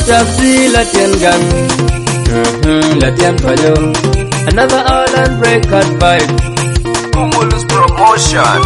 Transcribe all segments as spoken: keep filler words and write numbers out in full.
Tapsi Latin gun, mm-hmm, Latin Palo. Another island breakout vibe. Cumulus Promotion.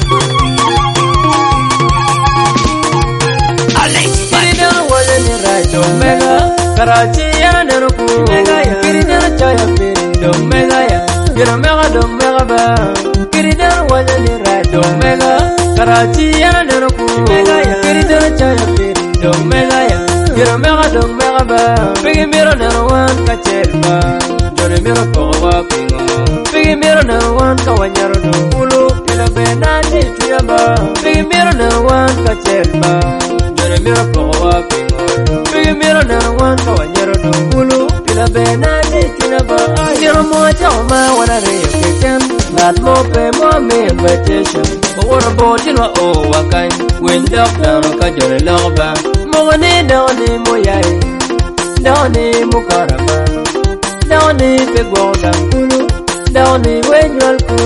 Alex Kirida wala ni right Omega. Karachi ya neruku Omega ya. Kirida chaya piri Omega ya. Kira mega do mega ba. Kirida wala ni right Omega. Karachi ya neruku Omega ya. Kirida chaya piri Omega ya. Kira mega do mega ba. Bigi miro nerwan kachelba. Jone miro kowa pingo. Bigi miro nerwan kawanyaro do ulu. Ila benati tuyamba. Bigi miro nerwan kachelba. Jone miro kowa pingo. Bigi miro nerwan kawanyaro do ulu. Ila benati tuyamba. Kira mocha oma wana reyo kitchen. That mo pe mo me invitation. Owara botin wa o wakai. Wind up down ka jone loba. Mongani doni moyai. Doni mukarama. Doni pegwonda kulu. Doni wenyal ku.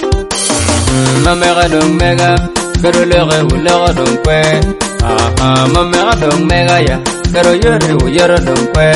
Mamera dong mega. Pero lere u lere dong kwe. Aha, mamera dong mega ya. Pero yere u yere dong kwe.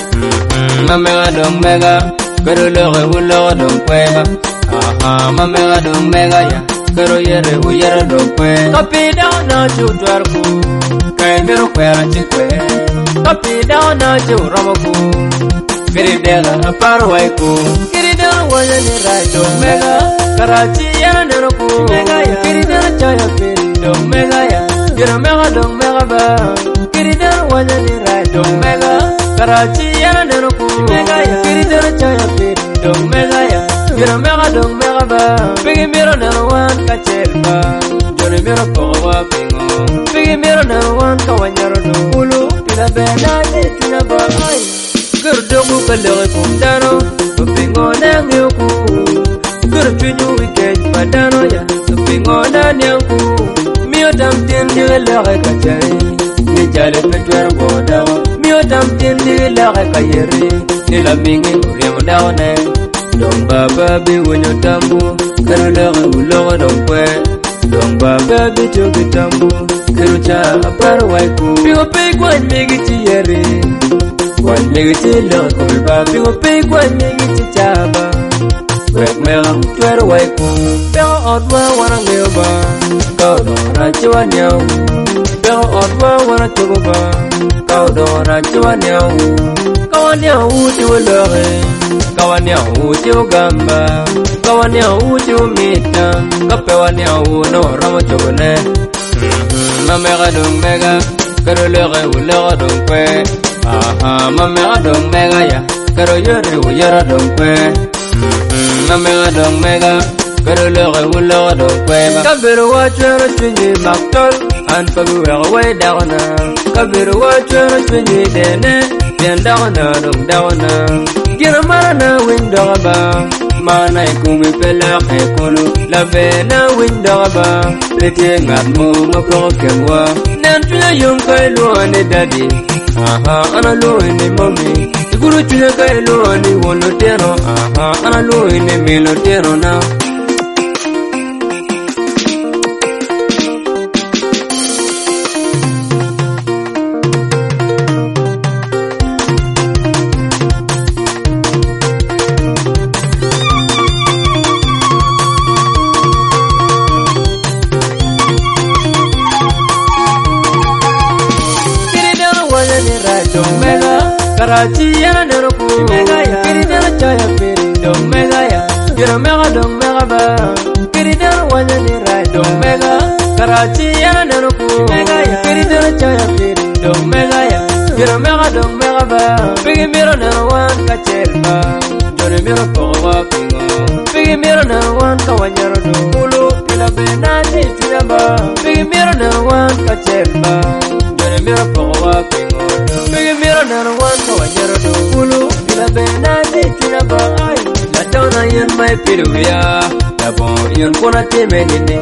Mamera dong mega. Pero lere u lere dong kwe ba. Aha, mamera dong mega ya. Pero yere u yere dong kwe. Kapi down na chudwar ku. Kay mero kwera chikwe. Kapi down na churamoku. Kiridela aparway ku. Kiridela wala ni right Omega. Karachi ya neruku Omega ya. Kiridela chaya piri Omega ya. Kira mega dong mega ba. Kiridela wala ni right Omega. Karachi ya neruku Omega ya. Kiridela chaya piri Omega ya. Kira mega dong mega ba. Bigi miro nerwan kachelba. Jone miro kowa pingo. Bigi miro nerwan kawanyaro do ulu. Ila benati tunaba ay. Gerdogu kalere kumdano. Pingo na ngyoku. Gerpinyu wikej padano ya. Pingo na nyanku. Mio damtin di lere kachari. Ni jale petwer bodawa. Mio damtin di lere kayeri. Nila mingi uriamo daone. Dong baba bi wenyo tambu. Kero lere uloro dong kwe. Dong baba bi choki tambu. Kero cha apar waiku. Pingo pei kwan migi chiyeri. Kwan migi chilere kumilba. Pingo pei kwan migi chichaba. Break mega twere waiku. Pingo odwa wana ngyoba. Kau dora chua nyau. Pingo odwa wana chogoba. Kau dora chua nyau. Kawan nyau chua lere. Kawan yau jiu gamba. Kawan yau jiu mita. Kapewan yau no ramo chogone. Mamera dong mega. Kero lere u lere dong kwe. Aha, mamera dong mega ya. Kero yere u yere dong kwe. Mamera dong mega. Kero lere u lere dong kwe. Kabiru wa chere chunyi maktol. An pagu wera way dagna. Kabiru wa chere chunyi dene. Bien dagna dong dagna. Gira marana window ba. Mana ikumi pela ekulu. La vena window ba. Leke ngat mo mapro kenwa. Nantuya yung kay luane daddy. Aha, ana luane mommy. Iguru tuya kay luane wono tero. Aha, ana luane milo tero na. Omega, Karachi ya neruku Omega ya. Kiridela chaya piri Omega ya. Kira mega dong mega ba. Kiridela wala ni right Omega. Karachi ya neruku Omega ya. Kiridela chaya piri Omega ya. Kira mega dong mega ba. Bigi miro nerwan kachelba. Jone miro kowa pingo. Bigi miro nerwan kawanyaro do ulu. Ila benati tuyamba. Bigi miro nerwan kachelba. Jone miro kowa pingo. Bigi miro nerwan kawanyaro do ulu. Ila benati tuyamba ay. La dona yen mai piruya. La bon yen kona temenine.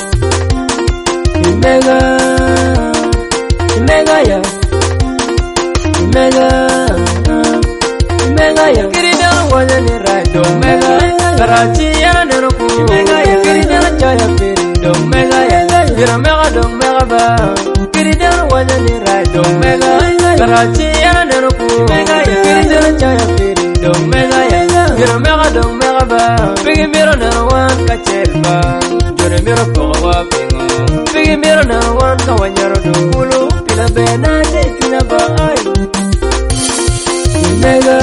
Omega, Omega ya. Omega, Omega ya. Kiridela wala ni right Omega. Karachi ya neruku Omega ya. Kiridela chaya piri Omega ya. Kira mega dong mega ba. Kiridela wala ni right Omega. Karachi yana neruku mega ya kiri jara chaya kiri dong mega ya kiri mega dong mega ba pigi miro nerwan kachelba jore miro kowa pingo pigi miro nerwan kawanyaro dukulu pila bena de tina ba ay mega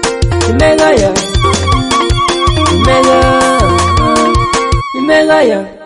mega ya mega mega ya